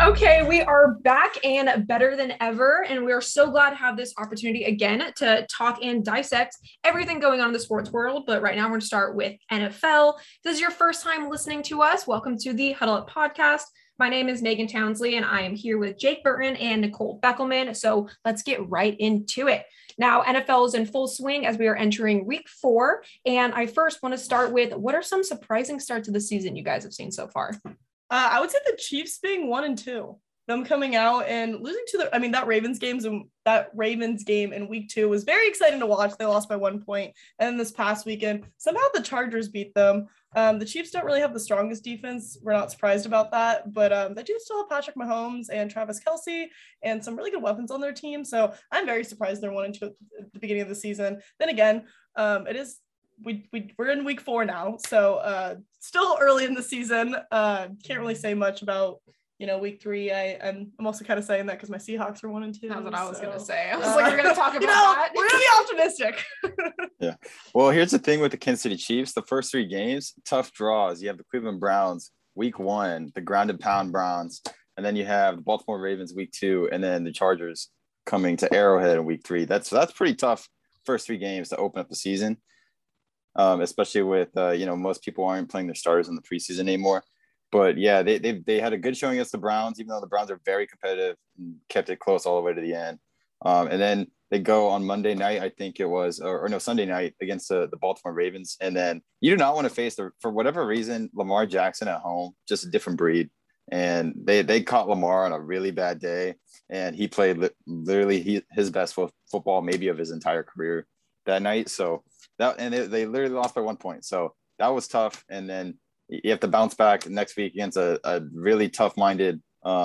Okay, we are back and better than ever. And we are so glad to have this opportunity again to talk and dissect everything going on in the sports world. But right now, we're going to start with NFL. If this is your first time listening to us, welcome to the Huddle Up podcast. My name is Megan Townsley, and I am here with Jake Burton and Nicole Beckelman. So let's get right into it. Now, NFL is in full swing as we are entering week 4. And I first want to start with, what are some surprising starts of the season you guys have seen so far? I would say the Chiefs being 1-2, them coming out and losing to that Ravens game in week 2 was very exciting to watch. They lost by 1 point. And then this past weekend, somehow the Chargers beat them. The Chiefs don't really have the strongest defense. We're not surprised about that, but they do still have Patrick Mahomes and Travis Kelce and some really good weapons on their team. So I'm very surprised they're 1-2 at the beginning of the season. Then again, we're in week 4 now, so still early in the season. Can't really say much about week 3. I'm also kind of saying that because my Seahawks are 1-2. That's what I was gonna say. I was like, you're gonna talk about that. We're gonna be optimistic. Yeah. Well, here's the thing with the Kansas City Chiefs. The first 3 games, tough draws. You have the Cleveland Browns week 1, the ground and pound Browns, and then you have the Baltimore Ravens week 2, and then the Chargers coming to Arrowhead in week 3. That's pretty tough first 3 games to open up the season. Especially with most people aren't playing their starters in the preseason anymore. But yeah, they had a good showing against the Browns, even though the Browns are very competitive and kept it close all the way to the end. And then they go on Monday night, I think it was, or no, Sunday night against the Baltimore Ravens. And then you do not want to face, for whatever reason, Lamar Jackson at home, just a different breed. And they caught Lamar on a really bad day. And he played literally his best football maybe of his entire career that night. So they literally lost by 1 point. So that was tough. And then you have to bounce back next week against a really tough-minded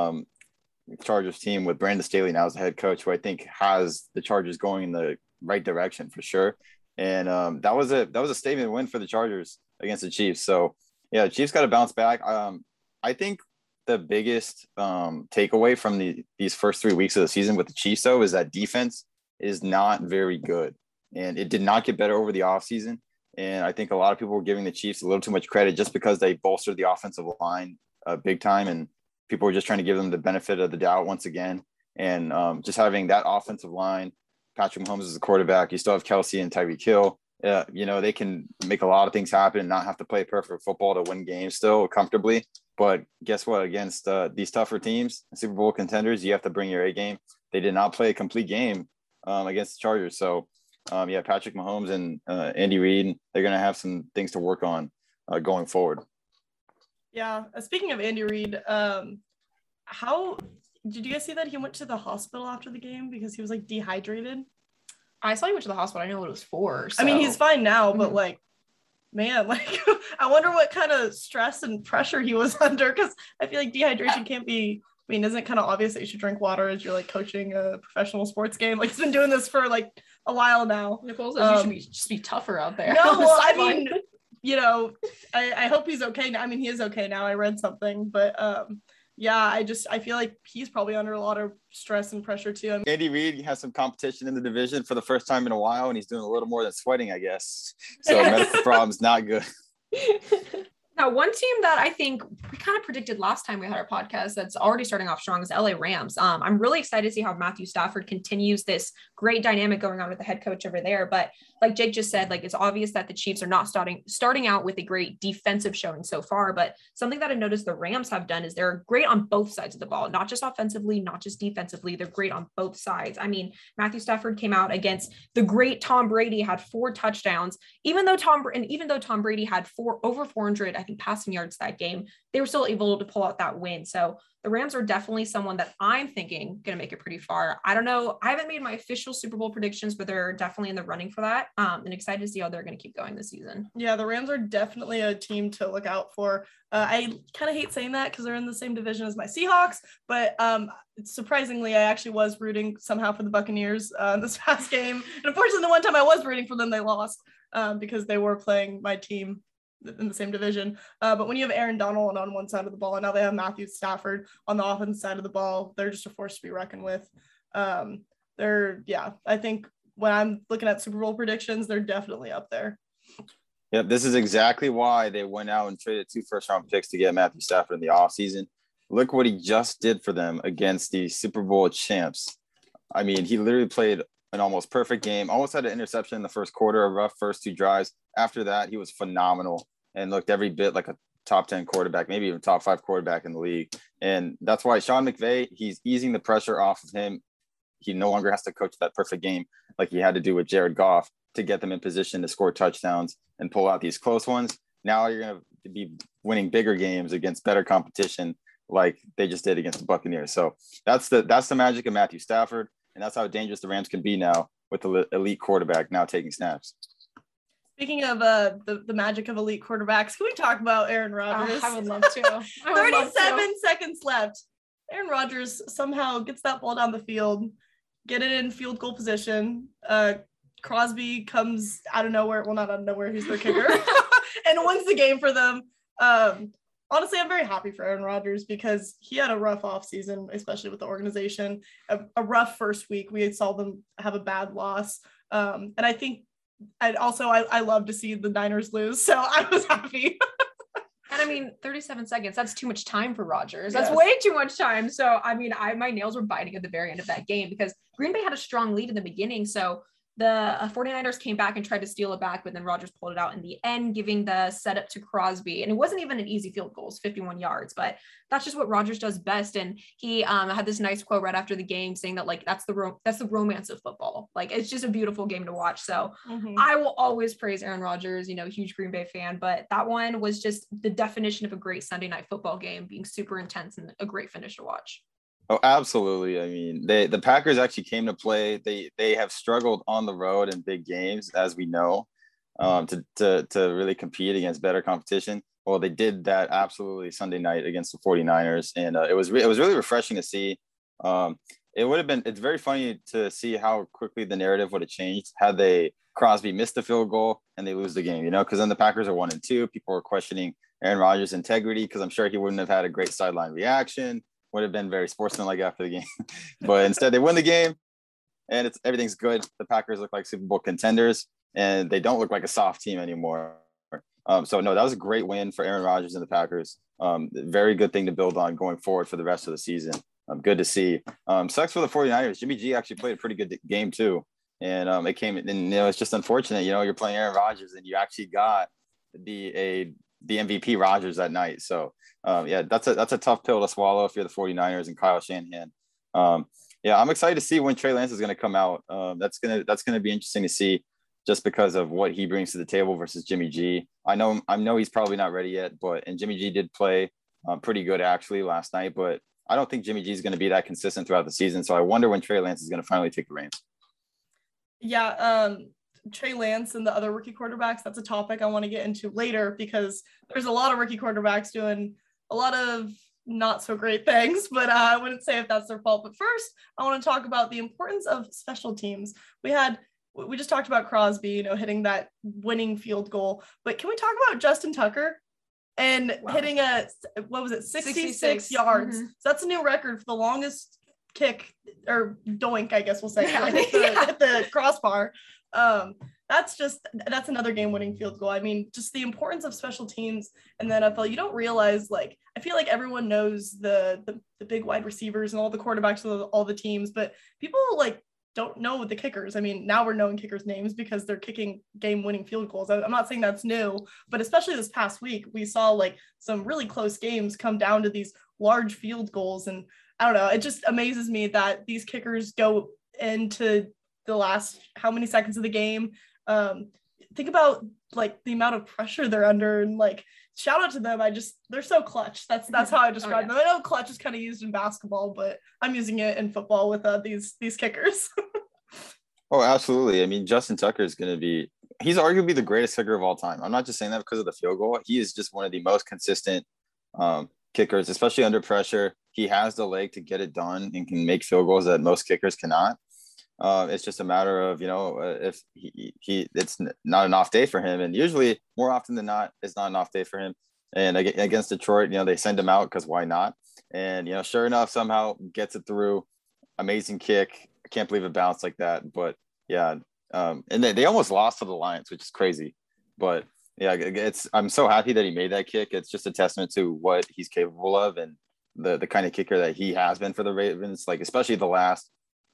Chargers team with Brandon Staley now as the head coach, who I think has the Chargers going in the right direction for sure. And that was a statement win for the Chargers against the Chiefs. So yeah, the Chiefs got to bounce back. I think the biggest takeaway from these first 3 weeks of the season with the Chiefs, though, is that defense is not very good. And it did not get better over the offseason. And I think a lot of people were giving the Chiefs a little too much credit just because they bolstered the offensive line big time. And people were just trying to give them the benefit of the doubt once again. And just having that offensive line, Patrick Mahomes is the quarterback. You still have Kelce and Tyreek Hill. They can make a lot of things happen and not have to play perfect football to win games still comfortably. But guess what? Against these tougher teams, Super Bowl contenders, you have to bring your A game. They did not play a complete game against the Chargers. So, Patrick Mahomes and Andy Reid, they're going to have some things to work on going forward. Yeah. Speaking of Andy Reid, how did you guys see that he went to the hospital after the game because he was like dehydrated? I saw he went to the hospital. I know what it was for. So. I mean, he's fine now, but I wonder what kind of stress and pressure he was under, because I feel like dehydration can't be. I mean, isn't it kind of obvious that you should drink water as you're like coaching a professional sports game? Like, he's been doing this for like a while now. Nicole says you should just be tougher out there. No, well, I mean, I hope he's okay now. I mean, he is okay now. I read something, but I feel like he's probably under a lot of stress and pressure too. Andy Reid has some competition in the division for the first time in a while, and he's doing a little more than sweating, I guess. So medical problems not good. Now, one team that I think we kind of predicted last time we had our podcast that's already starting off strong is LA Rams. I'm really excited to see how Matthew Stafford continues this great dynamic going on with the head coach over there. But like Jake just said, like, it's obvious that the Chiefs are not starting out with a great defensive showing so far. But something that I noticed the Rams have done is they're great on both sides of the ball, not just offensively, not just defensively. They're great on both sides. I mean, Matthew Stafford came out against the great Tom Brady, had 4 touchdowns. Even though Tom Brady had over 400, I think, passing yards that game, they were still able to pull out that win. So the Rams are definitely someone that I'm thinking going to make it pretty far. I don't know. I haven't made my official Super Bowl predictions, but they're definitely in the running for that. And excited to see how they're going to keep going this season. Yeah, the Rams are definitely a team to look out for. I kind of hate saying that because they're in the same division as my Seahawks, but surprisingly, I actually was rooting somehow for the Buccaneers this past game. And unfortunately, the one time I was rooting for them, they lost because they were playing my team in the same division. But when you have Aaron Donald on one side of the ball and now they have Matthew Stafford on the offense side of the ball, they're just a force to be reckoned with. I think when I'm looking at Super Bowl predictions, they're definitely up there. Yep, this is exactly why they went out and traded 2 first-round picks to get Matthew Stafford in the offseason. look what he just did for them against the Super Bowl champs. I mean, he literally played an almost perfect game, almost had an interception in the first quarter, a rough first 2 drives. After that, he was phenomenal and looked every bit like a top 10 quarterback, maybe even top 5 quarterback in the league. And that's why Sean McVay, he's easing the pressure off of him. He no longer has to coach that perfect game like he had to do with Jared Goff to get them in position to score touchdowns and pull out these close ones. Now you're going to be winning bigger games against better competition like they just did against the Buccaneers. So that's the magic of Matthew Stafford. And that's how dangerous the Rams can be now with the elite quarterback now taking snaps. Speaking of the magic of elite quarterbacks, can we talk about Aaron Rodgers? I would love to. 37 seconds left. Aaron Rodgers somehow gets that ball down the field, get it in field goal position. Crosby comes out of nowhere. Well, not out of nowhere. He's their kicker and wins the game for them. Honestly, I'm very happy for Aaron Rodgers because he had a rough offseason, especially with the organization. A rough first week. We saw them have a bad loss. And I think I love to see the Niners lose. So I was happy. And I mean, 37 seconds, that's too much time for Rodgers. That's way too much time. So, I mean, my nails were biting at the very end of that game because Green Bay had a strong lead in the beginning. So the 49ers came back and tried to steal it back, but then Rodgers pulled it out in the end, giving the setup to Crosby. And it wasn't even an easy field goal, it was 51 yards, but that's just what Rodgers does best. And he had this nice quote right after the game saying that, like, that's the romance of football. Like, it's just a beautiful game to watch. So I will always praise Aaron Rodgers, huge Green Bay fan, but that one was just the definition of a great Sunday night football game, being super intense and a great finish to watch. Oh, absolutely. I mean, the Packers actually came to play. They have struggled on the road in big games, as we know, to really compete against better competition. Well, they did that absolutely Sunday night against the 49ers, and it was really refreshing to see. It's very funny to see how quickly the narrative would have changed had Crosby missed the field goal and they lose the game, because then the Packers are 1-2. People were questioning Aaron Rodgers' integrity because I'm sure he wouldn't have had a great sideline reaction. Would have been very sportsmanlike after the game, but instead they win the game and everything's good. The Packers look like Super Bowl contenders and they don't look like a soft team anymore. So no, that was a great win for Aaron Rodgers and the Packers. Very good thing to build on going forward for the rest of the season. Good to see. Sucks for the 49ers. Jimmy G actually played a pretty good game too. And it came and it's just unfortunate, you're playing Aaron Rodgers and you actually got the MVP Rodgers that night. So that's a tough pill to swallow if you're the 49ers and Kyle Shanahan. I'm excited to see when Trey Lance is going to come out. That's going to be interesting to see just because of what he brings to the table versus Jimmy G. I know he's probably not ready yet, and Jimmy G did play pretty good actually last night, but I don't think Jimmy G is going to be that consistent throughout the season. So I wonder when Trey Lance is going to finally take the reins. Yeah. Trey Lance and the other rookie quarterbacks, that's a topic I want to get into later because there's a lot of rookie quarterbacks doing a lot of not so great things, but I wouldn't say if that's their fault. But first, I want to talk about the importance of special teams. We just talked about Crosby, hitting that winning field goal, but can we talk about Justin Tucker and hitting 66 yards? Mm-hmm. So that's a new record for the longest kick or doink, I guess we'll say, hit the crossbar. That's another game-winning field goal. I mean, just the importance of special teams in the NFL. You don't realize, I feel like everyone knows the big wide receivers and all the quarterbacks of all the teams, but people don't know the kickers. I mean, now we're knowing kickers' names because they're kicking game-winning field goals. I'm not saying that's new, but especially this past week, we saw some really close games come down to these large field goals. And I don't know, it just amazes me that these kickers go into the last how many seconds of the game. Think about the amount of pressure they're under, and shout out to them. They're so clutch. That's how I describe them. I know clutch is kind of used in basketball, but I'm using it in football with these kickers. Oh, absolutely. I mean, Justin Tucker is going to be, he's arguably the greatest kicker of all time. I'm not just saying that because of the field goal. He is just one of the most consistent kickers, especially under pressure. He has the leg to get it done and can make field goals that most kickers cannot. It's just a matter of, if it's not an off day for him. And usually more often than not, it's not an off day for him. And against Detroit, they send him out because why not? And, sure enough, somehow gets it through. Amazing kick. I can't believe it bounced like that. But yeah. And they almost lost to the Lions, which is crazy. But yeah, I'm so happy that he made that kick. It's just a testament to what he's capable of. And the kind of kicker that he has been for the Ravens, like especially the last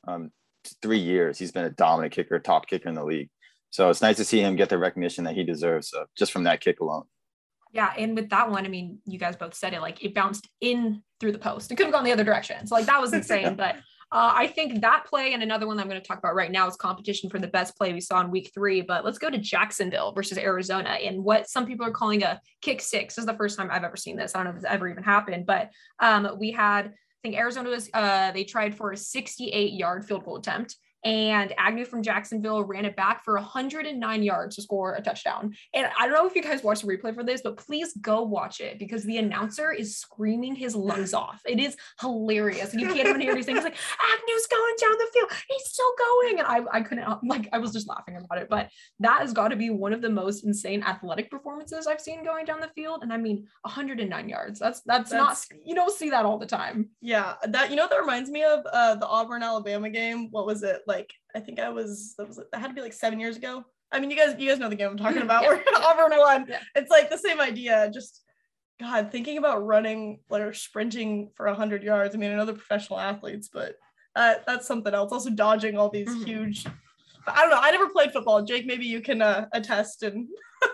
3 years, he's been a dominant kicker, top kicker in the league. So it's nice to see him get the recognition that he deserves just from that kick alone. Yeah, and with that one, I mean, you guys both said it, like it bounced in through the post. It could have gone the other direction. So like that was insane. But I think that play and another one that I'm going to talk about right now is competition for the best play we saw in week 3. But let's go to Jacksonville versus Arizona and what some people are calling a kick six. This is the first time I've ever seen this. I don't know if it's ever even happened, but we had, I think Arizona was, they tried for a 68-yard field goal attempt. And Agnew from Jacksonville ran it back for 109 yards to score a touchdown. And I don't know if you guys watched the replay for this, but please go watch it because the announcer is screaming his lungs off. It is hilarious. And you can't even hear these things like, Agnew's going down the field. He's still going. And I couldn't, like, I was just laughing about it. But that has got to be one of the most insane athletic performances I've seen going down the field. And I mean, 109 yards. That's not, you don't see that all the time. Yeah. That, you know, that reminds me of the Auburn, Alabama game. What was it? Like, I think that had to be like 7 years ago. I mean, you guys know the game I'm talking about. Yeah. Where Auburn won. Yeah. It's like the same idea. Just God, thinking about running or sprinting for 100 yards. I mean, I know they're professional athletes, but that's something else. Also dodging all these huge. I don't know. I never played football. Jake, maybe you can attest and.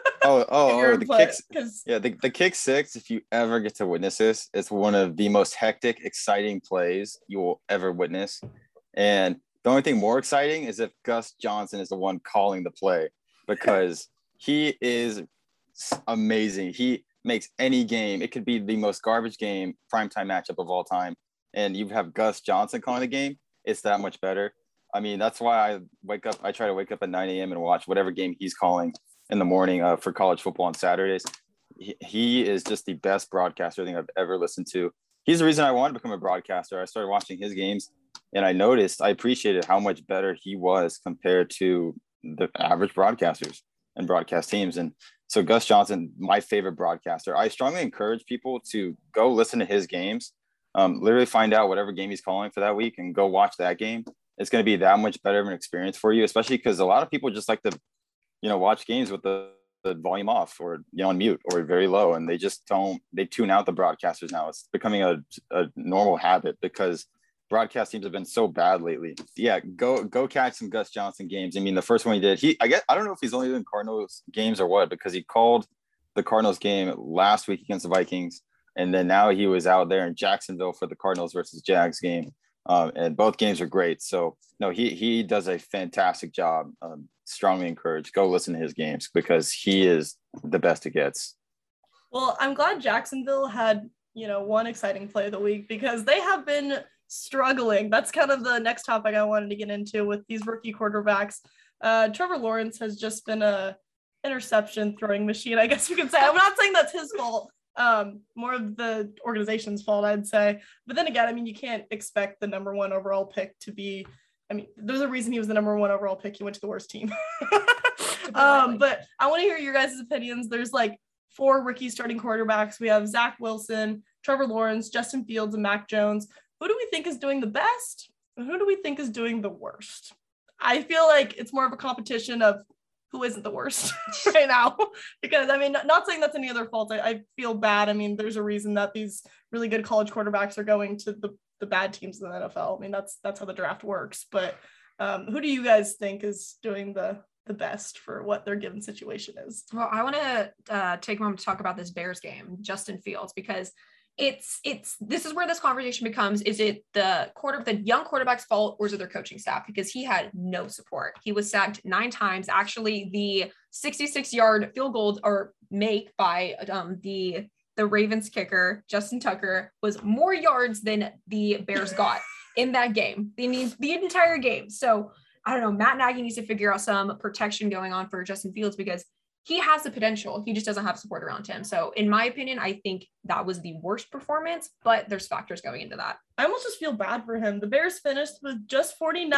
The kicks. Yeah, the kick six. If you ever get to witness this, it's one of the most hectic, exciting plays you will ever witness, and the only thing more exciting is if Gus Johnson is the one calling the play because he is amazing. He makes any game. It could be the most garbage game, primetime matchup of all time. And you have Gus Johnson calling the game. It's that much better. I mean, that's why I try to wake up at 9 a.m. and watch whatever game he's calling in the morning for college football on Saturdays. He is just the best broadcaster I think I've ever listened to. He's the reason I wanted to become a broadcaster. I started watching his games. And I appreciated how much better he was compared to the average broadcasters and broadcast teams. And so Gus Johnson, my favorite broadcaster, I strongly encourage people to go listen to his games, literally find out whatever game he's calling for that week and go watch that game. It's going to be that much better of an experience for you, especially because a lot of people just like to, watch games with the volume off or, on mute or very low. And they just they tune out the broadcasters now. It's becoming a normal habit because broadcast teams have been so bad lately. Yeah, go catch some Gus Johnson games. I mean, the first one he did, I don't know if he's only doing Cardinals games or what, because he called the Cardinals game last week against the Vikings, and then now he was out there in Jacksonville for the Cardinals versus Jags game, and both games are great. So no, he does a fantastic job. Strongly encouraged, go listen to his games because he is the best it gets. Well, I'm glad Jacksonville had one exciting play of the week because they have been struggling. That's kind of the next topic I wanted to get into with these rookie quarterbacks. Trevor Lawrence has just been a interception throwing machine, I guess you could say. I'm not saying that's his fault. More of the organization's fault, I'd say. But then again, I mean, you can't expect the number 1 overall pick to be, I mean, there's a reason he was the number 1 overall pick. He went to the worst team. But I want to hear your guys' opinions. There's like 4 rookie starting quarterbacks. We have Zach Wilson, Trevor Lawrence, Justin Fields, and Mac Jones. Who do we think is doing the best? And who do we think is doing the worst? I feel like it's more of a competition of who isn't the worst right now. Because, I mean, not saying that's any other fault. I feel bad. I mean, there's a reason that these really good college quarterbacks are going to the bad teams in the NFL. I mean, that's how the draft works. But who do you guys think is doing the best for what their given situation is? Well, I want to take a moment to talk about this Bears game, Justin Fields, because this is where this conversation becomes, is it the young quarterback's fault or is it their coaching staff? Because he had no support. He was sacked 9 times. Actually, the 66-yard field goal or make by the Ravens kicker, Justin Tucker, was more yards than the Bears got in that game. They need the entire game. So I don't know, Matt Nagy needs to figure out some protection going on for Justin Fields because he has the potential. He just doesn't have support around him. So in my opinion, I think that was the worst performance, but there's factors going into that. I almost just feel bad for him. The Bears finished with just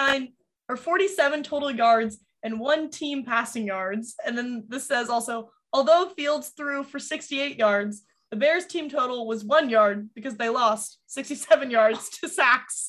47 total yards and 1 team passing yards. And then this says also, although Fields threw for 68 yards, the Bears team total was 1 yard because they lost 67 yards to sacks.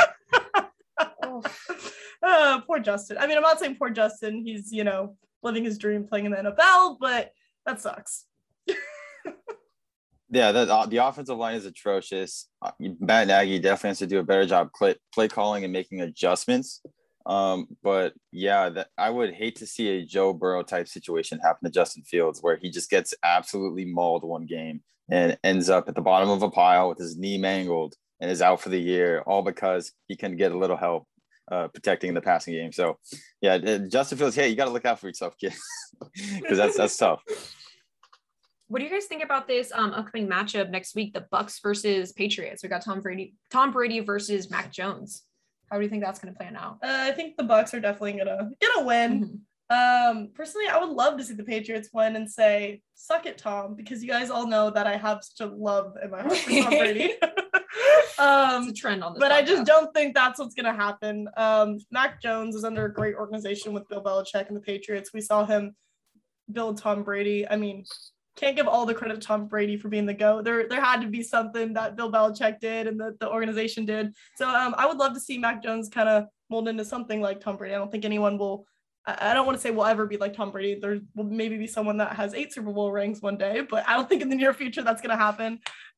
Poor Justin. I mean, I'm not saying poor Justin. He's, living his dream playing in the NFL, but that sucks. Yeah, the offensive line is atrocious. Matt Nagy definitely has to do a better job play calling and making adjustments. But yeah, I would hate to see a Joe Burrow type situation happen to Justin Fields, where he just gets absolutely mauled one game and ends up at the bottom of a pile with his knee mangled and is out for the year, all because he can get a little help protecting the passing game. So yeah, Justin Fields, hey, you got to look out for yourself, kid, because that's tough. What do you guys think about this upcoming matchup next week, the Bucks versus Patriots? We got Tom Brady versus Mac Jones. How do you think that's going to plan out? I think the Bucks are definitely gonna win. Mm-hmm. Personally, I would love to see the Patriots win and say, "Suck it, Tom," because you guys all know that I have such a love in my heart for Tom Brady. It's a trend on this but podcast. I just don't think that's what's gonna happen. Mac Jones is under a great organization with Bill Belichick and the Patriots. We saw him build Tom Brady. I mean, can't give all the credit to Tom Brady for being the GOAT. There had to be something that Bill Belichick did and the organization did. So I would love to see Mac Jones kind of mold into something like Tom Brady. I don't think anyone will. I don't want to say will ever be like Tom Brady. There will maybe be someone that has 8 Super Bowl rings one day, but I don't think in the near future that's going to happen.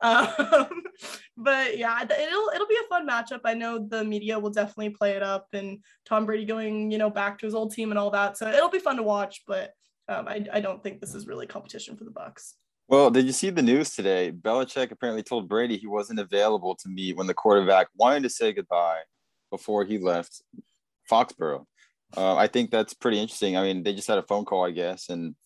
But yeah, it'll be a fun matchup. I know the media will definitely play it up and Tom Brady going, back to his old team and all that. So it'll be fun to watch, but I don't think this is really competition for the Bucks. Well, did you see the news today? Belichick apparently told Brady he wasn't available to meet when the quarterback wanted to say goodbye before he left Foxborough. I think that's pretty interesting. I mean, they just had a phone call, I guess, and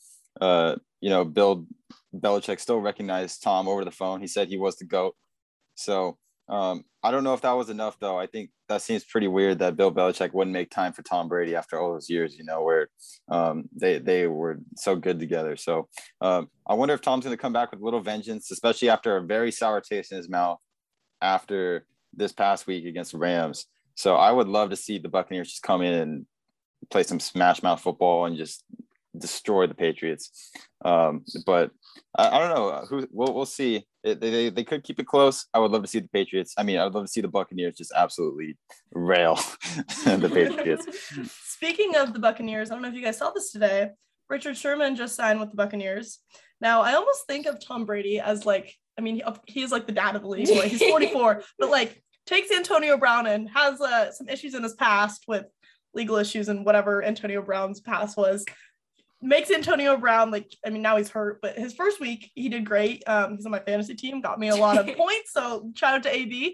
Bill Belichick still recognized Tom over the phone. He said he was the GOAT. So I don't know if that was enough, though. I think that seems pretty weird that Bill Belichick wouldn't make time for Tom Brady after all those years, where they were so good together. So I wonder if Tom's going to come back with a little vengeance, especially after a very sour taste in his mouth after this past week against the Rams. So I would love to see the Buccaneers just come in and play some smash mouth football and just destroy the Patriots. But I don't know. We'll see. They could keep it close. I would love to see the Patriots. I mean, I would love to see the Buccaneers just absolutely rail the Patriots. Speaking of the Buccaneers, I don't know if you guys saw this today. Richard Sherman just signed with the Buccaneers. Now, I almost think of Tom Brady as he's like the dad of the league. Like, he's 44, but takes Antonio Brown and has some issues in his past with legal issues and whatever Antonio Brown's past was. Makes Antonio Brown, now he's hurt, but his first week, he did great. He's on my fantasy team, got me a lot of points, so shout out to AB.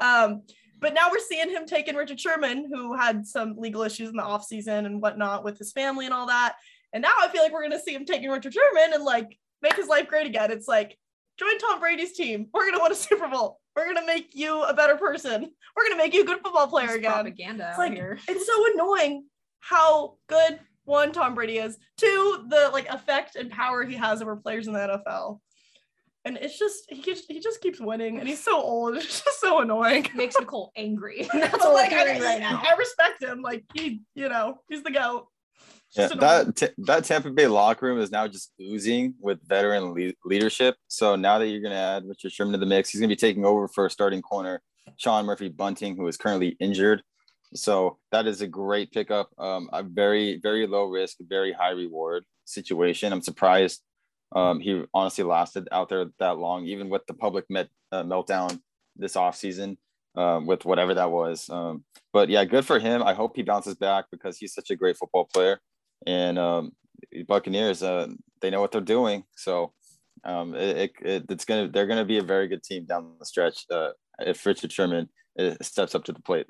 But now we're seeing him taking Richard Sherman, who had some legal issues in the offseason and whatnot with his family and all that. And now I feel like we're going to see him taking Richard Sherman and, make his life great again. It's join Tom Brady's team. We're going to win a Super Bowl. We're going to make you a better person. We're going to make you a good football player again. Propaganda out here. It's so annoying how good one, Tom Brady is, 2, the effect and power he has over players in the NFL. And it's just he just keeps winning and he's so old. It's just so annoying. Makes Nicole angry. That's all I'm hearing right now. I respect him. He's the GOAT. Yeah, that Tampa Bay locker room is now just oozing with veteran leadership. So now that you're going to add Richard Sherman to the mix, he's going to be taking over for a starting corner, Sean Murphy-Bunting, who is currently injured. So that is a great pickup. A very, very low risk, very high reward situation. I'm surprised he honestly lasted out there that long, even with the public meltdown this offseason with whatever that was. But yeah, good for him. I hope he bounces back because he's such a great football player. And Buccaneers, they know what they're doing. So they're going to be a very good team down the stretch if Richard Sherman steps up to the plate.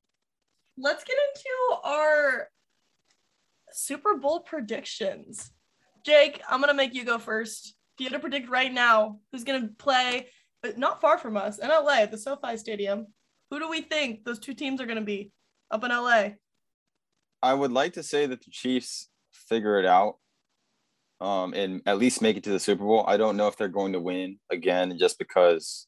Let's get into our Super Bowl predictions. Jake, I'm going to make you go first. If you had to predict right now who's going to play, but not far from us, in LA at the SoFi Stadium, who do we think those 2 teams are going to be up in LA? I would like to say that the Chiefs figure it out and at least make it to the Super Bowl. I don't know if they're going to win again just because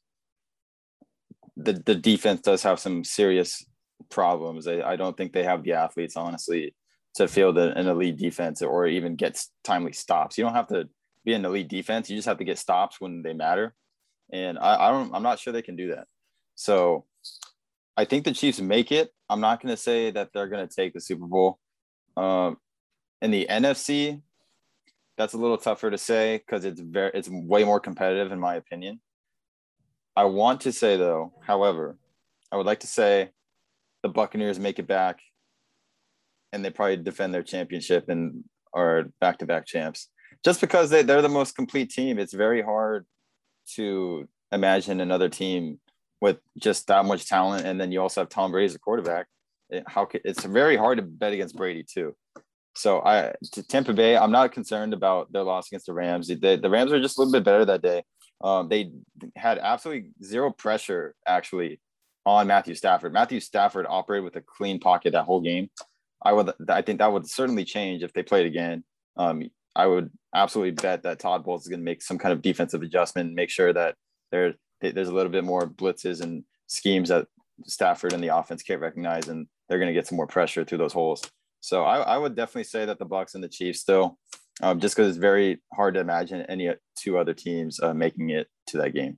the defense does have some serious problems. I don't think they have the athletes, honestly, to field an elite defense or even get timely stops. You don't have to be an elite defense. You just have to get stops when they matter. And I'm not sure they can do that. So I think the Chiefs make it. I'm not going to say that they're going to take the Super Bowl. In the NFC, That's a little tougher to say because it's way more competitive in my opinion. I want to say though, however, I would like to say the Buccaneers make it back and they probably defend their championship and are back-to-back champs. Just because they're the most complete team, it's very hard to imagine another team with just that much talent. And then you also have Tom Brady as a quarterback. It's very hard to bet against Brady too. So to Tampa Bay, I'm not concerned about their loss against the Rams. The Rams were just a little bit better that day. They had absolutely zero pressure actually on Matthew Stafford. Matthew Stafford operated with a clean pocket that whole game. I think that would certainly change if they played again. I would absolutely bet that Todd Bowles is going to make some kind of defensive adjustment and make sure that there's a little bit more blitzes and schemes that Stafford and the offense can't recognize, and they're going to get some more pressure through those holes. So I would definitely say that the Bucs and the Chiefs still, just because it's very hard to imagine any two other teams making it to that game.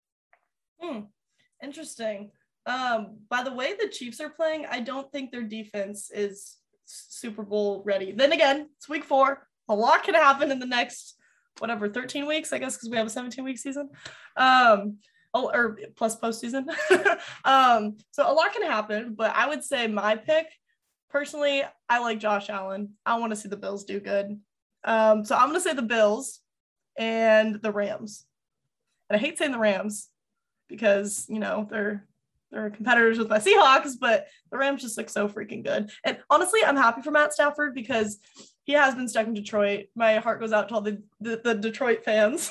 Interesting. By the way the Chiefs are playing, I don't think their defense is Super Bowl ready. Then again, it's week 4. A lot can happen in the next, 13 weeks, I guess, because we have a 17-week season. Or plus postseason. So a lot can happen, but I would say my pick, personally, I like Josh Allen. I want to see the Bills do good. So I'm going to say the Bills and the Rams. And I hate saying the Rams because, they're competitors with my Seahawks, but the Rams just look so freaking good. And honestly, I'm happy for Matt Stafford because he has been stuck in Detroit. My heart goes out to all the Detroit fans.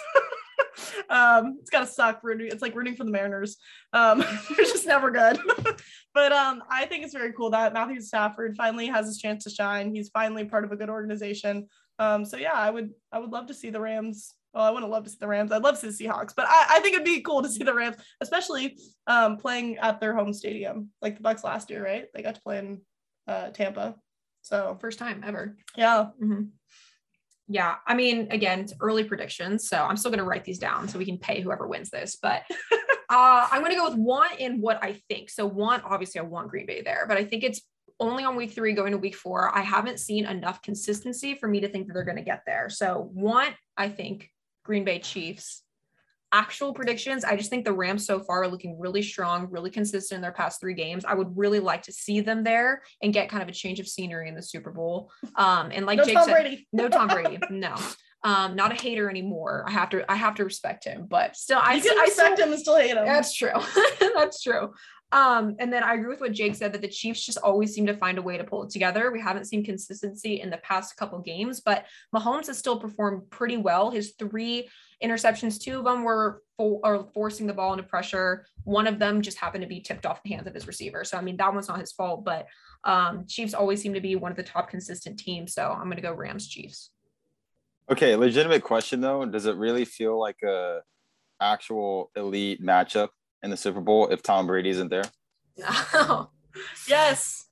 It's gotta suck rooting. It's like rooting for the Mariners. It's just never good. But I think it's very cool that Matthew Stafford finally has his chance to shine. He's finally part of a good organization. So yeah, I would love to see the Rams. Well, I wouldn't love to see the Rams. I'd love to see the Seahawks, but I think it'd be cool to see the Rams, especially playing at their home stadium, like the Bucs last year, right? They got to play in Tampa. So first time ever. Yeah. Mm-hmm. Yeah. I mean, again, it's early predictions, so I'm still going to write these down so we can pay whoever wins this. But I'm going to go with one in what I think. So one, obviously I want Green Bay there, but I think it's only on week 3 going to week 4. I haven't seen enough consistency for me to think that they're going to get there. So one, I think Green Bay Chiefs. Actual predictions, I just think the Rams so far are looking really strong, really consistent in their past 3 games. I would really like to see them there and get kind of a change of scenery in the Super Bowl. And like Jake said, no Tom Brady, no. Not a hater anymore. I have to respect him, but still, I respect him and still hate him. That's true. That's true. And then I agree with what Jake said that the Chiefs just always seem to find a way to pull it together. We haven't seen consistency in the past couple games, but Mahomes has still performed pretty well. His 3 interceptions, 2 of them were forcing the ball into pressure. One of them just happened to be tipped off the hands of his receiver. So, I mean, that one's not his fault, but Chiefs always seem to be one of the top consistent teams. So I'm going to go Rams Chiefs. Okay. Legitimate question though. Does it really feel like a actual elite matchup in the Super Bowl if Tom Brady isn't there? No. Yes.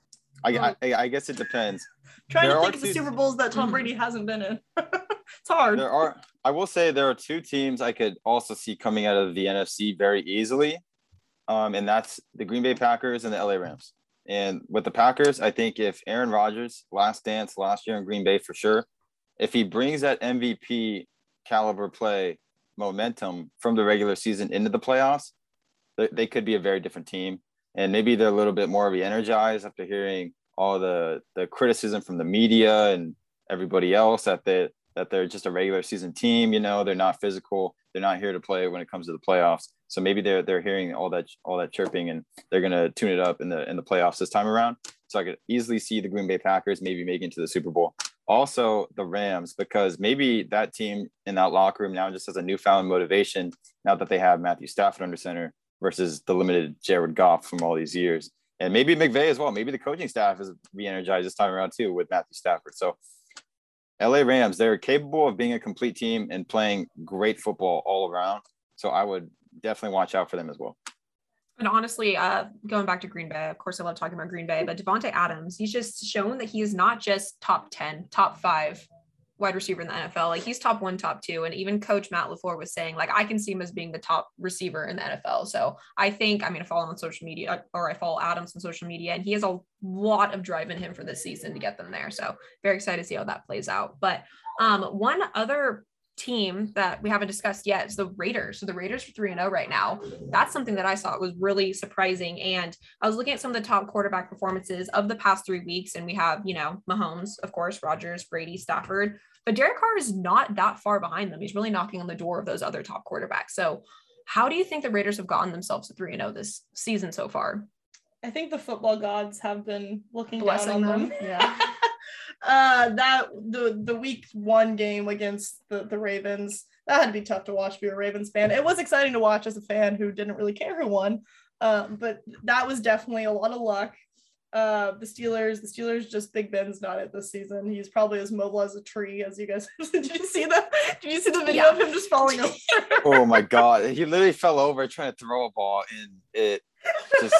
I guess it depends. Trying to think of the Super Bowls that Tom Brady hasn't been in. It's hard. I will say there are 2 teams I could also see coming out of the NFC very easily. And that's the Green Bay Packers and the LA Rams. And with the Packers, I think if Aaron Rodgers, last dance last year in Green Bay for sure, if he brings that MVP caliber play momentum from the regular season into the playoffs, they could be a very different team. And maybe they're a little bit more re-energized after hearing all the criticism from the media and everybody else that they're just a regular season team. They're not physical. They're not here to play when it comes to the playoffs. So maybe they're hearing all that chirping and they're going to tune it up in the playoffs this time around. So I could easily see the Green Bay Packers maybe making it to the Super Bowl. Also the Rams, because maybe that team in that locker room now just has a newfound motivation now that they have Matthew Stafford under center versus the limited Jared Goff from all these years. And maybe McVay as well. Maybe the coaching staff is re-energized this time around too with Matthew Stafford. So LA Rams, they're capable of being a complete team and playing great football all around. So I would definitely watch out for them as well. And honestly, going back to Green Bay, of course, I love talking about Green Bay, but Devontae Adams, he's just shown that he is not just top 10, top 5 wide receiver in the NFL. Like he's top 1, top 2. And even coach Matt LaFleur was saying, like, I can see him as being the top receiver in the NFL. So I follow him on social media, or I follow Adams on social media, and he has a lot of drive in him for this season to get them there. So very excited to see how that plays out. But One other team that we haven't discussed yet is the Raiders. So the Raiders are 3-0 right now. That's something that I saw was really surprising. And I was looking at some of the top quarterback performances of the past 3 weeks. And we have, Mahomes, of course, Rodgers, Brady, Stafford. But Derek Carr is not that far behind them. He's really knocking on the door of those other top quarterbacks. So how do you think the Raiders have gotten themselves to 3-0 this season so far? I think the football gods have been looking Blessing down on them. Yeah. That the week 1 game against the Ravens, that had to be tough to watch to be a Ravens fan. It was exciting to watch as a fan who didn't really care who won, but that was definitely a lot of luck. The Steelers, just Big Ben's not it this season. He's probably as mobile as a tree as you guys. Did you see the video of him just falling over? Oh my God, he literally fell over trying to throw a ball and it just.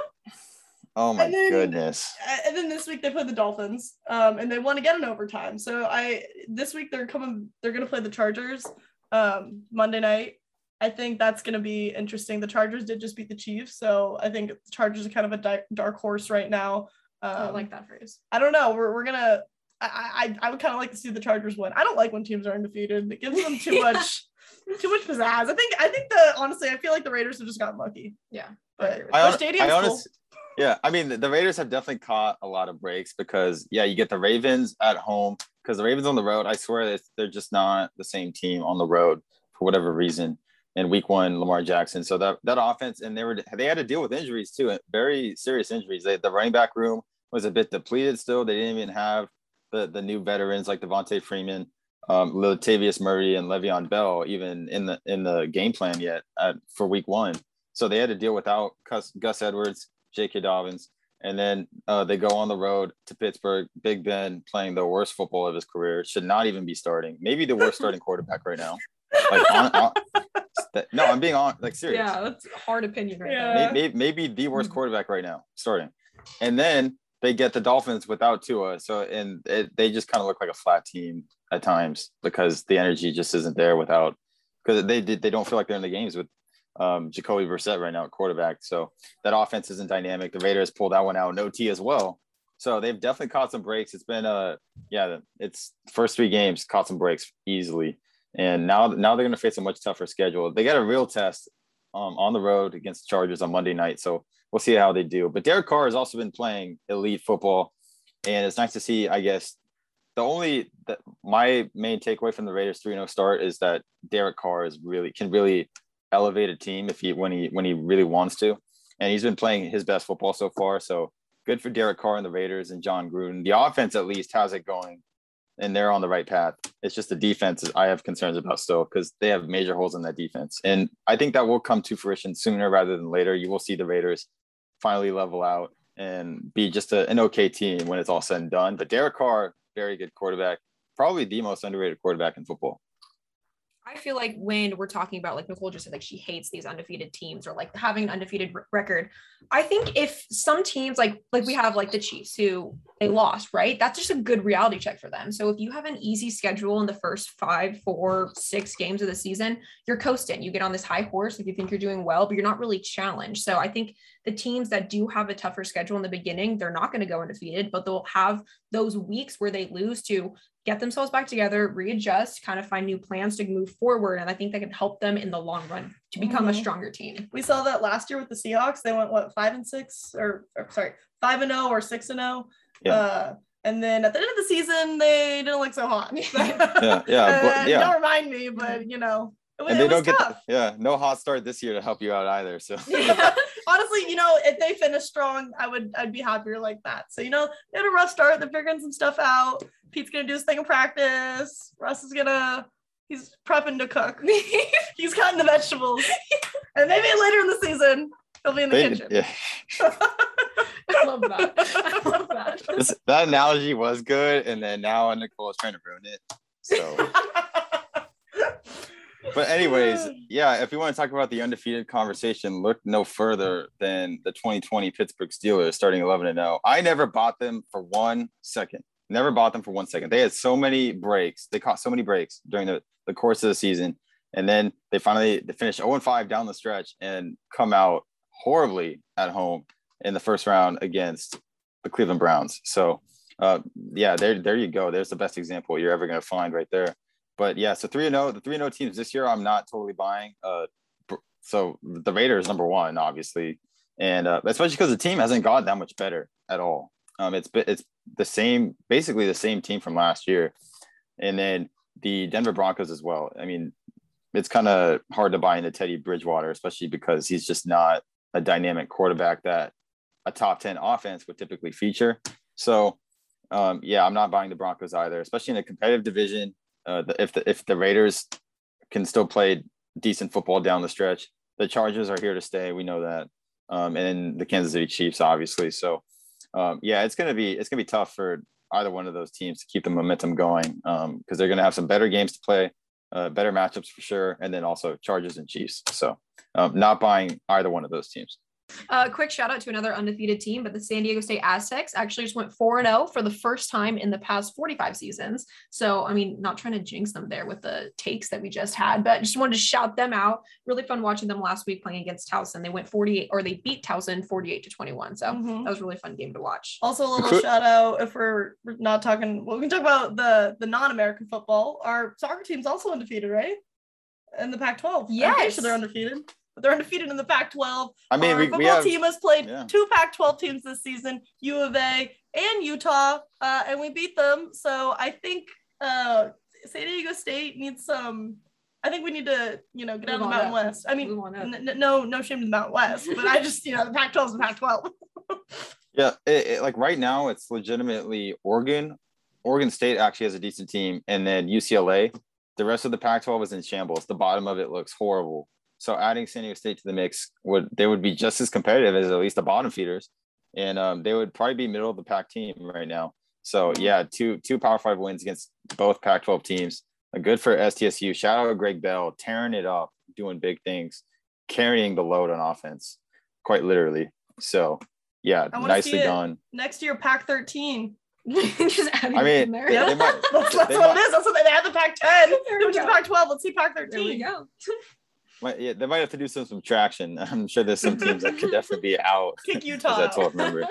Oh my goodness. And then this week they play the Dolphins, and they won again in overtime. So this week they're going to play the Chargers Monday night. I think that's going to be interesting. The Chargers did just beat the Chiefs, so I think the Chargers are kind of a dark horse right now. I like that phrase. I don't know. We're going to I would kind of like to see the Chargers win. I don't like when teams are undefeated. It gives them too much pizzazz. I think honestly, I feel like the Raiders have just gotten lucky. Yeah. But their stadium's cool. Yeah, I mean, the Raiders have definitely caught a lot of breaks because, you get the Ravens at home because the Ravens on the road, I swear they're just not the same team on the road for whatever reason. In week 1, Lamar Jackson. So that offense, and they had to deal with injuries too, very serious injuries. The running back room was a bit depleted still. They didn't even have the new veterans like Devontae Freeman, Latavius Murray, and Le'Veon Bell even in the game plan yet for week 1. So they had to deal without Gus Edwards, J.K. Dobbins, and then they go on the road to Pittsburgh. Big Ben playing the worst football of his career, should not even be starting. Maybe the worst starting quarterback right now. No, I'm being serious. Yeah, that's a hard opinion right there. Maybe the worst quarterback right now starting. And then they get the Dolphins without Tua. So they just kind of look like a flat team at times because the energy just isn't there because they don't feel like they're in the games with Jacoby Brissett right now at quarterback. So that offense isn't dynamic. The Raiders pulled that one out in OT as well. So they've definitely caught some breaks. It's been it's first 3 games caught some breaks easily. And now they're going to face a much tougher schedule. They got a real test on the road against the Chargers on Monday night. So we'll see how they do. But Derek Carr has also been playing elite football. And it's nice to see, I guess, my main takeaway from the Raiders 3-0 start is that Derek Carr can really elevate a team when he really wants to. And he's been playing his best football so far. So good for Derek Carr and the Raiders and John Gruden. The offense at least has it going. And they're on the right path. It's just the defense I have concerns about still because they have major holes in that defense. And I think that will come to fruition sooner rather than later. You will see the Raiders finally level out and be just an okay team when it's all said and done. But Derek Carr, very good quarterback, probably the most underrated quarterback in football. I feel like when we're talking about, like Nicole just said, like she hates these undefeated teams or like having an undefeated record. I think if some teams like we have like the Chiefs who they lost, right? That's just a good reality check for them. So if you have an easy schedule in the first 5, 4, 6 games of the season, you're coasting. You get on this high horse if you think you're doing well, but you're not really challenged. So I think the teams that do have a tougher schedule in the beginning, they're not going to go undefeated, but they'll have those weeks where they lose to get themselves back together, readjust, kind of find new plans to move forward. And I think that can help them in the long run to become a stronger team. We saw that last year with the Seahawks. They went 5-6 or 5-0 or 6-0. Yeah. And then at the end of the season, they didn't look so hot. Don't remind me, but it was tough. No hot start this year to help you out either. So honestly, if they finish strong, I'd be happier like that. So they had a rough start. They're figuring some stuff out. Pete's gonna do his thing in practice. Russ is he's prepping to cook. He's cutting the vegetables, and maybe later in the season he'll be in the kitchen. Yeah. I love that. That analogy was good, and then now Nicole is trying to ruin it. So. But anyways, if we want to talk about the undefeated conversation, look no further than the 2020 Pittsburgh Steelers starting 11-0. I never bought them for 1 second. Never bought them for 1 second. They had so many breaks. They caught so many breaks during the course of the season. And then they finished 0-5 down the stretch and come out horribly at home in the first round against the Cleveland Browns. So Yeah, there you go. There's the best example you're ever going to find right there. But yeah, so 3-0, the 3-0 teams this year, I'm not totally buying. So the Raiders number one, obviously, and especially because the team hasn't gotten that much better at all. It's the same, basically the same team from last year, and then the Denver Broncos as well. I mean, it's kind of hard to buy into Teddy Bridgewater, especially because he's just not a dynamic quarterback that a top 10 offense would typically feature. So, yeah, I'm not buying the Broncos either, especially in a competitive division. If the Raiders can still play decent football down the stretch, the Chargers are here to stay. We know that, and then the Kansas City Chiefs, obviously. So, yeah, it's gonna be tough for either one of those teams to keep the momentum going, because they're gonna have some better games to play, better matchups for sure, and then also Chargers and Chiefs. So, not buying either one of those teams. Quick shout out to another undefeated team, but the San Diego State Aztecs actually just went 4-0 for the first time in the past 45 seasons. So, I mean, not trying to jinx them there with the takes that we just had, but just wanted to shout them out. Really fun watching them last week playing against Towson. They went 48, or they beat Towson 48-21. So that was a really fun game to watch. Also, a little shout out, if we're not talking, well, we can talk about the non-American football. Our soccer team's also undefeated, right? In the Pac-12. Yes. I'm pretty sure they're undefeated. But they're undefeated in the Pac-12. I mean, our football team has played two Pac-12 teams this season, U of A and Utah, and we beat them. So I think San Diego State needs some. I think we need to, get out of the Mountain West. I mean, no shame to the Mountain West, but I just, the Pac-12 is the Pac-12. Yeah, like right now, it's legitimately Oregon. Oregon State actually has a decent team, and then UCLA. The rest of the Pac-12 is in shambles. The bottom of it looks horrible. So adding San Diego State to the mix would be just as competitive as at least the bottom feeders, and they would probably be middle of the pack team right now. So yeah, two Power 5 wins against both Pac-12 teams. Good for STSU. Shout out to Greg Bell, tearing it up, doing big things, carrying the load on offense, quite literally. So yeah, nicely done. Next year, Pac-13. Just adding in there. Yeah, that's what it is. That's what they had the Pac-10. They went to the Pac-12. Let's see Pac-13. There we go. Yeah, they might have to do some subtraction. I'm sure there's some teams that could definitely be out. Kick Utah. As a 12 member.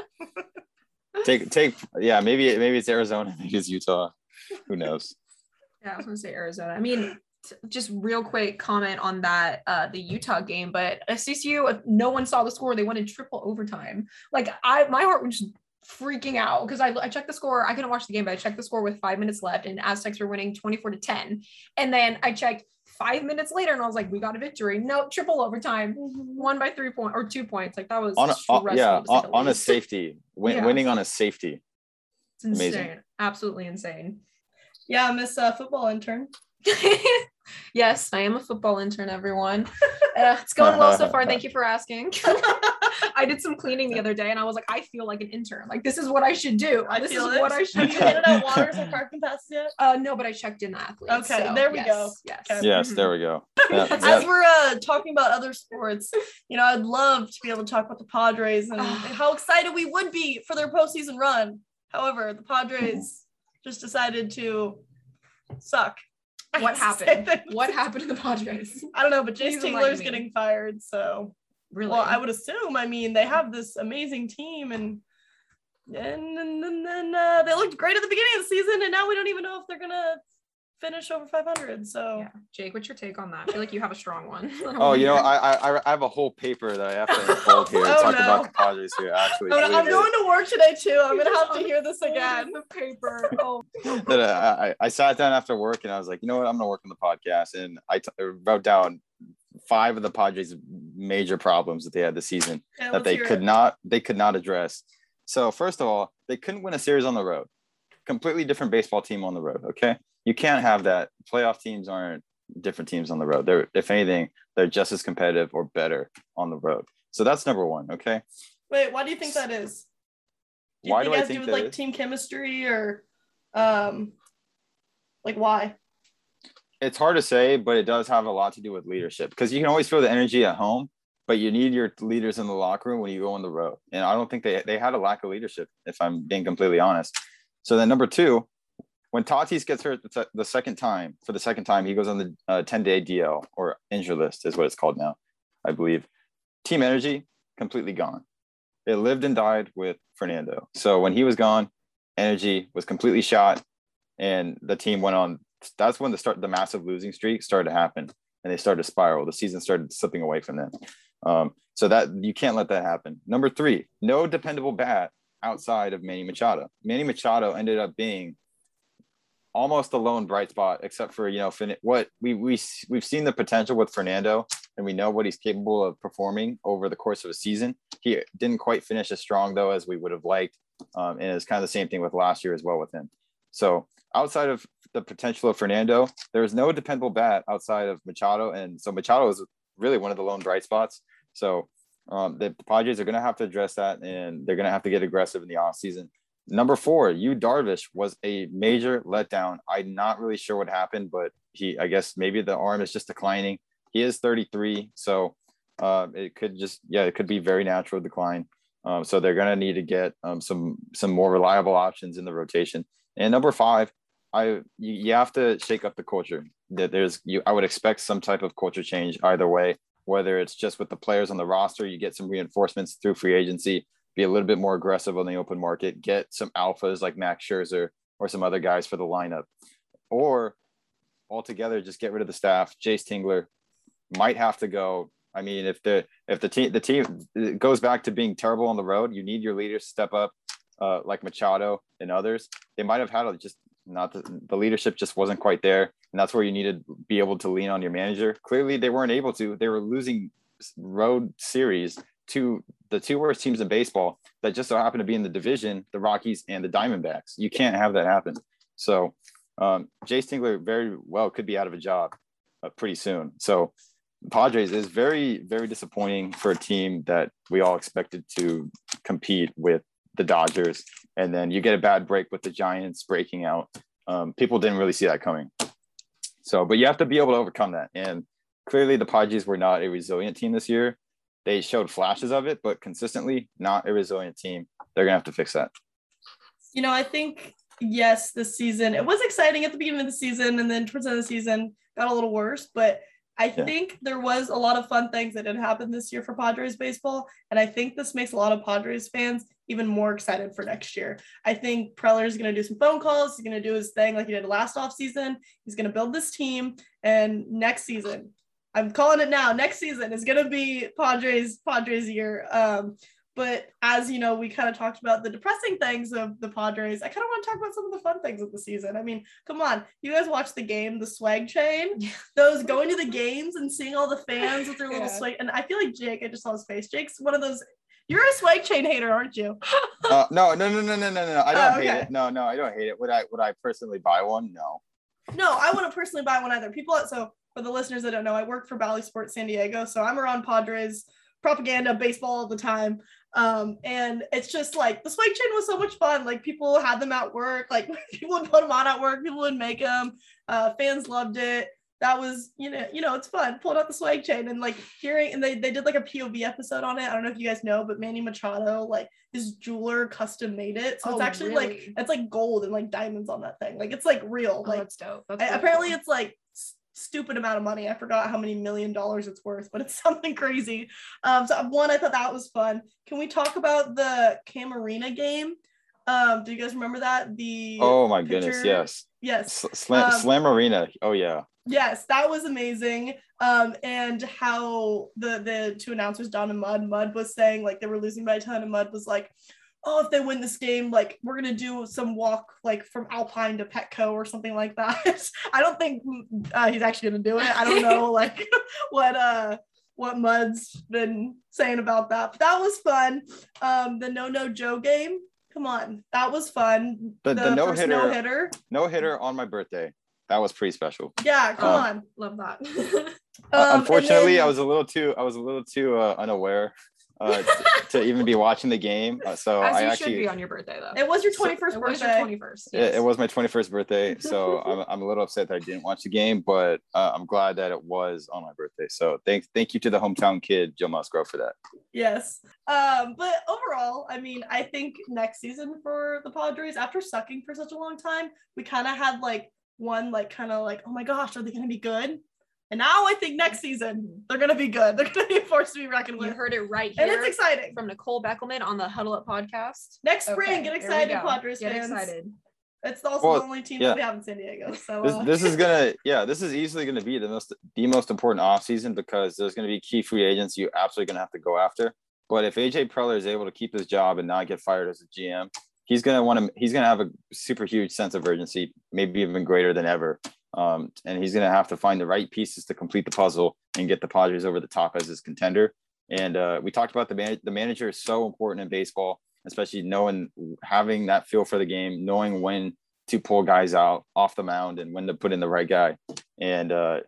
Yeah, maybe it's Arizona, maybe it's Utah. Who knows? Yeah, I was gonna say Arizona. I mean, just real quick comment on that, the Utah game, but SDSU, if no one saw the score, they went in triple overtime. Like my heart was just freaking out because I checked the score. I couldn't watch the game, but I checked the score with 5 minutes left, and Aztecs were winning 24-10. And then I checked 5 minutes later, and I was like, "We got a victory!" No, triple overtime, won by 3 points or 2 points. Like that was on a safety, winning on a safety. It's insane, amazing. Absolutely insane. Yeah, Miss Football Intern. Yes, I am a football intern, everyone. It's going well so far. Thank you for asking. I did some cleaning the other day, and I was like, I feel like an intern. Like, this is what I should do. This is what I should do. Have you handed out waters and parking passes yet? No, but I checked in the athletes. Okay, so, there we go. Yes. Okay. Yes, there we go. As we're talking about other sports, I'd love to be able to talk about the Padres and how excited we would be for their postseason run. However, the Padres just decided to suck. What happened? What happened to the Padres? I don't know, but Jace Tingler's getting fired, so really. Well, I would assume. I mean, they have this amazing team, and then they looked great at the beginning of the season, and now we don't even know if they're gonna finish over 500. So, yeah. Jake, what's your take on that? I feel like you have a strong one. I have a whole paper that I have to unfold here and talk about the Padres here. Actually, I'm going to work today too. I'm gonna have to hear this again. The paper. Oh. I sat down after work and I was like, you know what? I'm gonna work on the podcast, and I wrote down 5 of the Padres' major problems that they had this season that they could not address. So first of all, they couldn't win a series on the road. Completely different baseball team on the road. Okay. You can't have that. Playoff teams aren't different teams on the road. If anything, they're just as competitive or better on the road. So that's number one. Okay. Wait, why do you think that is? Do you think it has to do with like team chemistry or like why? It's hard to say, but it does have a lot to do with leadership, because you can always feel the energy at home, but you need your leaders in the locker room when you go on the road. And I don't think they had a lack of leadership, if I'm being completely honest. So then number 2, when Tatis gets hurt the second time, he goes on the 10-day DL, or injury list is what it's called now, I believe. Team energy, completely gone. It lived and died with Fernando. So when he was gone, energy was completely shot, and the team went on. That's when the massive losing streak started to happen, and they started to spiral. The season started slipping away from them. So that you can't let that happen. Number 3, no dependable bat outside of Manny Machado. Manny Machado ended up being almost a lone bright spot, except for, what we've seen the potential with Fernando, and we know what he's capable of performing over the course of a season. He didn't quite finish as strong though as we would have liked, and it's kind of the same thing with last year as well with him. So outside of the potential of Fernando, there is no dependable bat outside of Machado, and so Machado is really one of the lone bright spots. So the Padres are going to have to address that, and they're going to have to get aggressive in the offseason. Number 4, Yu Darvish was a major letdown. I'm not really sure what happened, but I guess maybe the arm is just declining. He is 33, so it could be very natural decline. So they're going to need to get some more reliable options in the rotation. And number 5, you have to shake up the culture. I would expect some type of culture change either way, whether it's just with the players on the roster, you get some reinforcements through free agency, be a little bit more aggressive on the open market, get some alphas like Max Scherzer or some other guys for the lineup, or altogether just get rid of the staff. Jace Tingler might have to go. I mean, if the team goes back to being terrible on the road, you need your leaders to step up, like Machado and others. They might have had just not the leadership just wasn't quite there, and that's where you need to be able to lean on your manager. Clearly, they weren't able to. They were losing road series to the 2 worst teams in baseball that just so happen to be in the division, the Rockies and the Diamondbacks. You can't have that happen. So Jace Tingler very well could be out of a job pretty soon. So Padres is very, very disappointing for a team that we all expected to compete with the Dodgers. And then you get a bad break with the Giants breaking out. People didn't really see that coming. So, but you have to be able to overcome that. And clearly the Padres were not a resilient team this year. They showed flashes of it, but consistently not a resilient team. They're going to have to fix that. I think, yes, this season, it was exciting at the beginning of the season, and then towards the end of the season got a little worse, but I think there was a lot of fun things that did happen this year for Padres baseball, and I think this makes a lot of Padres fans even more excited for next year. I think Preller is going to do some phone calls. He's going to do his thing like he did last offseason. He's going to build this team, and next season, I'm calling it now, next season is going to be Padres year. But as you know, we kind of talked about the depressing things of the Padres. I kind of want to talk about some of the fun things of the season. I mean, come on, you guys watched the game, the swag chain, those going to the games and seeing all the fans with their little swag. And I feel like Jake, I just saw his face. Jake's one of those. You're a swag chain hater, aren't you? No. I don't hate it. No, I don't hate it. Would I personally buy one? No. No, I wouldn't personally buy one either. So for the listeners that don't know, I work for Bally Sports San Diego, so I'm around Padres propaganda, baseball all the time. And it's just like the swag chain was so much fun. Like people had them at work, like people would put them on at work, people would make them. Fans loved it. That was, it's fun. Pulled out the swag chain and like hearing, and they did like a POV episode on it. I don't know if you guys know, but Manny Machado, like his jeweler custom made it. So it's actually really? Like, it's like gold and like diamonds on that thing. Like it's like real. Like that's dope. Apparently it's like stupid amount of money. I forgot how many $1 million it's worth, but it's something crazy. So one, I thought that was fun. Can we talk about the Camarena game? Do you guys remember that? Oh my goodness, yes. Yes. Slam Arena. Oh yeah. Yes, that was amazing. And how the 2 announcers, Don and Mud was saying like they were losing by a ton, and Mud was like, oh, if they win this game, like we're gonna do some walk like from Alpine to Petco or something like that. I don't think he's actually gonna do it. I don't know like what Mud's been saying about that, but that was fun. The No Joe game, come on, that was fun. The no hitter on my birthday. That was pretty special. Yeah, come on, love that. Unfortunately, I was a little too unaware to even be watching the game. So As I you actually should be on your birthday though. It was your 21st birthday. It was your 21st. Yes. It was my 21st birthday. So I'm a little upset that I didn't watch the game, but I'm glad that it was on my birthday. So thank you to the hometown kid, Joe Musgrove, for that. Yes. But overall, I mean, I think next season for the Padres, after sucking for such a long time, we kind of had like one like kind of like, oh my gosh, are they going to be good? And now I think next season they're gonna be good. They're gonna be a force to be reckoned with. You heard it right here. And it's exciting. From Nicole Beckelman on the Huddle Up podcast. Next spring, Okay, get there we excited, go. Padres Get fans. excited. It's also the only team yeah. that we have in San Diego. So This is easily gonna be the most important offseason because there's gonna be key free agents you absolutely gonna have to go after. But if AJ Preller is able to keep his job and not get fired as a GM, he's gonna have a super huge sense of urgency, maybe even greater than ever. And he's gonna have to find the right pieces to complete the puzzle and get the Padres over the top as his contender. And we talked about the manager is so important in baseball, especially having that feel for the game, knowing when to pull guys out off the mound and when to put in the right guy. And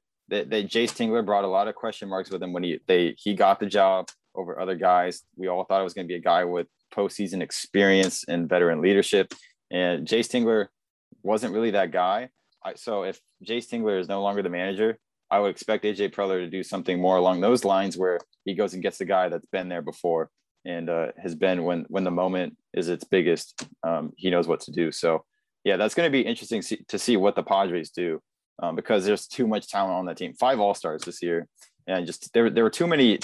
Jace Tingler brought a lot of question marks with him when he got the job over other guys. We all thought it was going to be a guy with postseason experience and veteran leadership. And Jace Tingler wasn't really that guy. So if Jace Tingler is no longer the manager, I would expect AJ Preller to do something more along those lines where he goes and gets the guy that's been there before and has been when the moment is its biggest. He knows what to do. So yeah, that's going to be interesting to see what the Padres do because there's too much talent on that team. 5 All-Stars this year. And just there were too many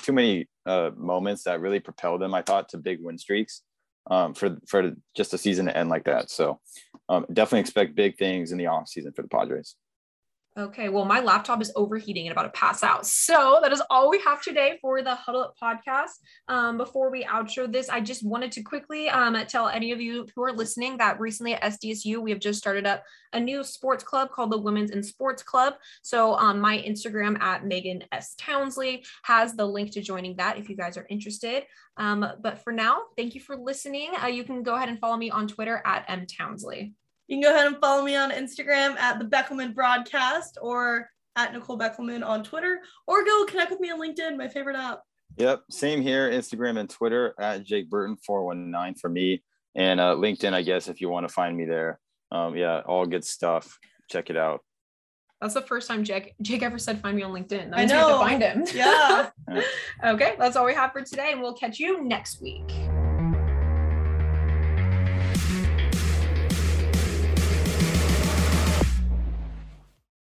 moments that really propelled them, I thought, to big win streaks for just a season to end like that. So definitely expect big things in the off season for the Padres. Okay, well, my laptop is overheating and about to pass out. So that is all we have today for the Huddle Up podcast. Before we outro this, I just wanted to quickly tell any of you who are listening that recently at SDSU, we have just started up a new sports club called the Women's in Sports Club. So my Instagram at Megan S. Townsley has the link to joining that if you guys are interested. But for now, thank you for listening. You can go ahead and follow me on Twitter at M. Townsley. you can go ahead and follow me on Instagram at the Beckelman Broadcast or at Nicole Beckelman on Twitter, or go connect with me on LinkedIn, my favorite app. Yep, same here, Instagram and Twitter at Jake Burton 419 for me, and LinkedIn, I guess, if you want to find me there. Yeah, all good stuff. Check it out. That's the first time Jake ever said find me on LinkedIn. That I means we know. have to find him. Yeah. Okay, that's all we have for today, and we'll catch you next week.